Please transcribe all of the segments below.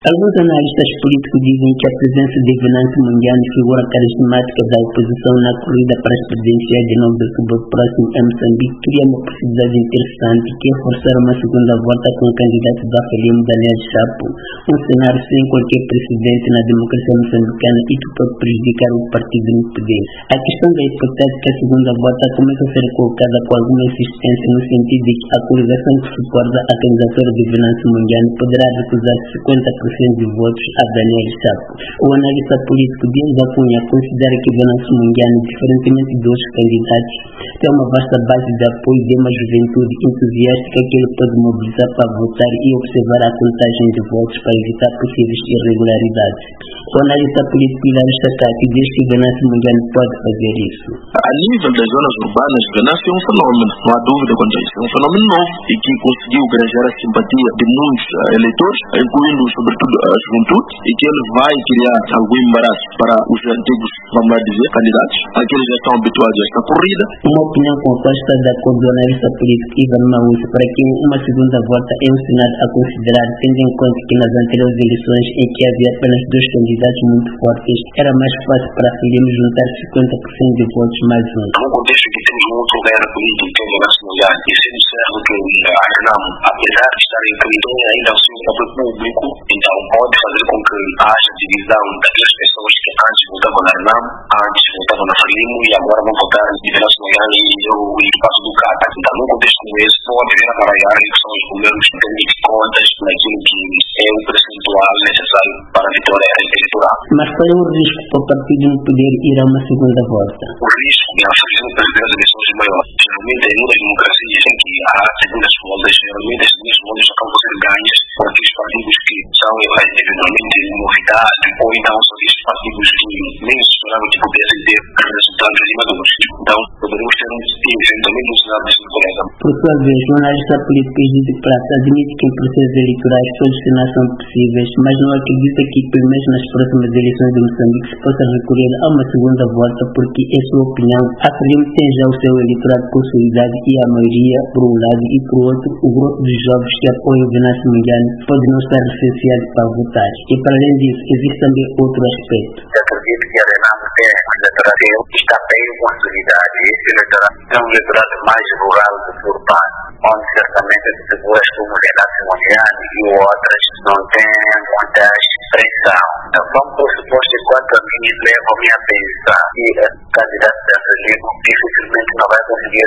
Alguns analistas políticos dizem que a presença de Venâncio Mondlane, figura carismática da oposição na corrida para as presidenciais de 9 de outubro próximo em Moçambique, cria uma possibilidade interessante que é forçar uma segunda volta com o candidato da Frelimo, Daniel Chapo, um cenário sem qualquer precedente na democracia moçambicana e que pode prejudicar o partido no poder. A questão da hipotética segunda volta começa a ser colocada com alguma insistência no sentido de que a coligação que suporta a candidatura de Venâncio Mondlane poderá recusar 50% de votos a Daniel Chapo. O analista político Dias da Cunha considera que Venâncio Mondlane, diferentemente de outros candidatos, tem uma vasta base de apoio de uma juventude entusiástica que ele pode mobilizar para votar e observar a contagem de votos para evitar possíveis irregularidades. O analista político Hilário Chacati diz que Venâncio Mondlane pode fazer isso. A nível das zonas urbanas, Venâncio é um fenômeno, não há dúvida quanto a isso. É um fenômeno novo e que conseguiu granjear a simpatia de muitos eleitores, incluindo sobretudo a juventude, e que ele vai criar algum embaraço para os antigos, vamos lá dizer, candidatos, aqueles já estão habituados a esta corrida. Uma opinião com a qual está de acordo o analista político Ivan Maús, para quem uma segunda volta é um cenário a considerar, tendo em conta que nas anteriores eleições em que havia apenas dois candidatos muito fortes, era mais fácil para Frelimo juntar 50% de votos mais um. No contexto que temos um outro lugar político que é o Venâncio Mondlane, e sendo certo que a Renamo, apesar de estar em campanha, ainda ao seu próprio público, então pode fazer com que haja divisão daquelas pessoas que antes votavam na Renamo, antes votavam na Frelimo e agora vão votar em Venâncio Mondlane e o espaço do CATA. Então, num contexto como esse, pode vir a baralhar que são os números de contas naquilo que é o percentual necessário para a vitória eleitoral. Mas qual é o risco para o partido no poder ir a uma segunda volta? O risco de a Frelimo perder as eleições é maior. Geralmente, em muitas democracias em que há segundas voltas, geralmente as segundas voltas acabam por ser ganhas por aqueles partidos que são eventualmente novidade, ou então são esses partidos que nem se esperavam que pudessem ter resultados animadores. Então, poderemos ter eventualmente um cenário desse colega. Por sua vez, o analista político Egídio Prata admite que em processos eleitorais todos os cenários são possíveis, mas não acredita que, pelo menos nas próximas eleições de Moçambique, se possa recorrer a uma segunda volta, porque, em sua opinião, a Frelimo tem já o seu eleitorado consolidado e a maioria, por um lado, e por outro, o grupo dos jovens que apoiam o Venâncio Mondlane pode não estar recenseado para votar. E, para além disso, existe também outro aspecto. Eu acredito que a Renamo tem um eleitorado que está bem consolidado, e esse eleitorado é um eleitorado mais rural do que urbano, onde certamente as figuras como o Venâncio Mondlane e outras não têm muita expressão. Então, vamos por suposto, enquanto a mim leva-me a pensar que o candidato da Frelimo dificilmente não vai conseguir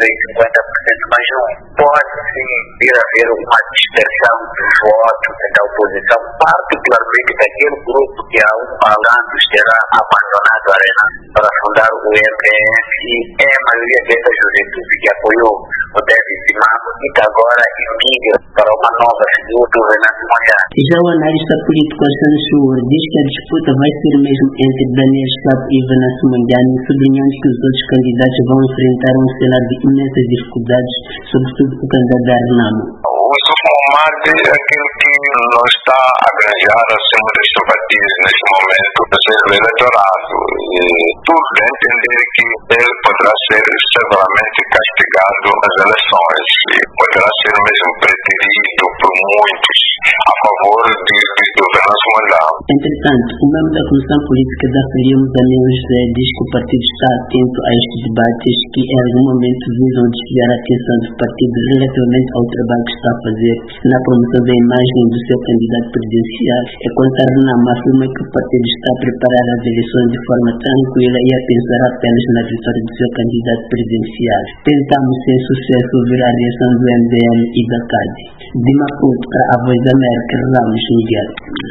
50% mais um. Pode sim vir a haver uma dispersão dos votos da oposição, particularmente daquele grupo que há anos terá abandonado a Arena para fundar o MPF, e é a maioria dessa juventude que apoiou o David Simango e que agora imigra para uma nova figura do Venâncio Mondlane. Já o analista político Alexandre Schur diz que a disputa vai ser mesmo entre Daniel Chapo e Venâncio Mondlane, sublinhando que os outros candidatos vão enfrentar um cenário de imensas dificuldades, sobretudo o candidato da Renamo. O Sufomate é aquele que não está a granjar acima das simpatias neste momento do seu eleitorado. E tudo a entender que ele poderá ser severamente castigado nas eleições e poderá ser mesmo preterido por muitos a favor do Venâncio Mondlane. Entretanto, o membro da Comissão Política da Frelimo, Daniel José, diz que o partido está atento a estes debates que em algum momento visam desviar a atenção do partido relativamente ao trabalho que está a fazer na promoção da imagem do seu candidato presidencial. Enquanto a Renamo afirma que o partido está a preparar as eleições de forma tranquila e a pensar apenas na vitória do seu candidato presidencial. Tentamos sem sucesso ouvir a reação do MDM e da CAD. De Maputo para a Voz da América, Ramos Miguel.